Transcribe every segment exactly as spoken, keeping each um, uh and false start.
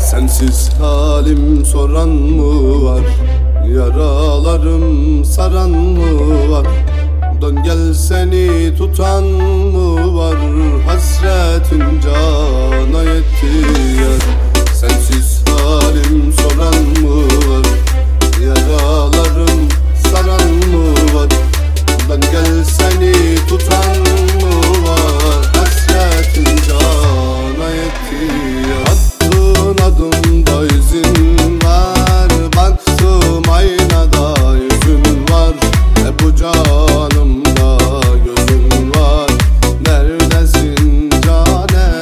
Sensiz halim soran mı var? Yaralarım saran mı var? Dön gel seni tutan mı var? Hasretin cana yetti yar. Sensiz halim soran mı var? Yaralarım saran mı var? Dön gel seni tutan mı var? Hasretin cana yetti yar. Attığın adımda izin var, baktım aynada yüzün var. E bu canımda gözün var. Neredesin cane?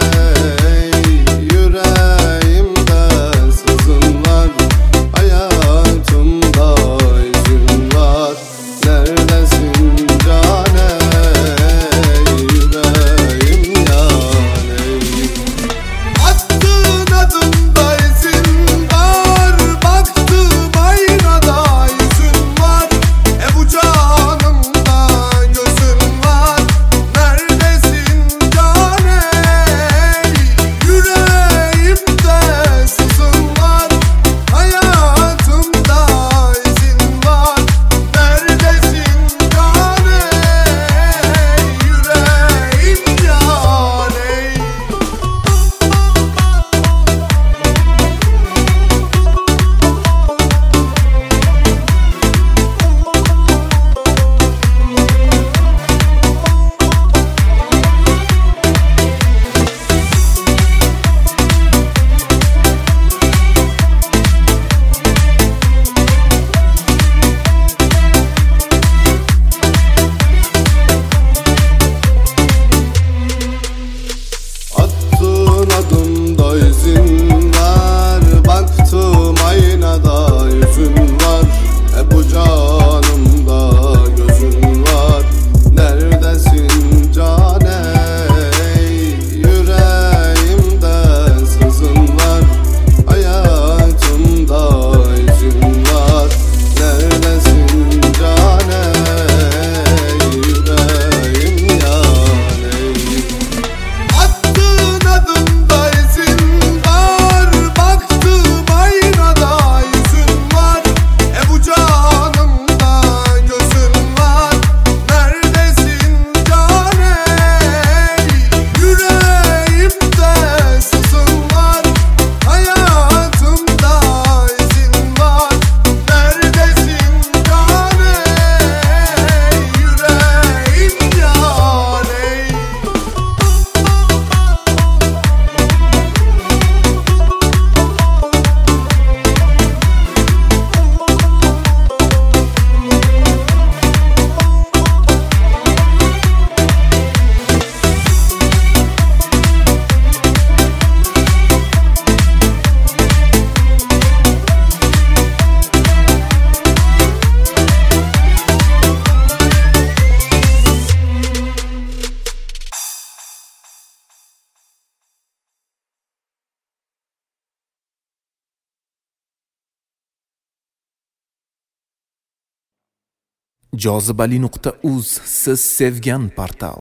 Yüreğimde sızın var. Hayatımda izin var. Neredesin cane? Yüreğim yani. Attığın adımda izin var, baktım aynada yüzün var. E bu canımda gözün var. Neredesin cane? Yüreğimde sızın var. Hayatımda izin var. Neredesin cane? Yüreğim yani. Attığın adımda izin var, baktım aynada yüzün var. E bu canımda gözün var. Neredesin cane? Yüreğimde sızın var. Hayatımda izin var. Neredesin cane? Yüreğim yani. Attığın adımda izin var, baktım aynada yüzün var. E bu canımda gözün var. Neredesin cane? Yüreğimde sızın var. Hayatımda izin var. Neredesin cane? Yüreğim yani. jozibali nuqta uz siz sevgan portal.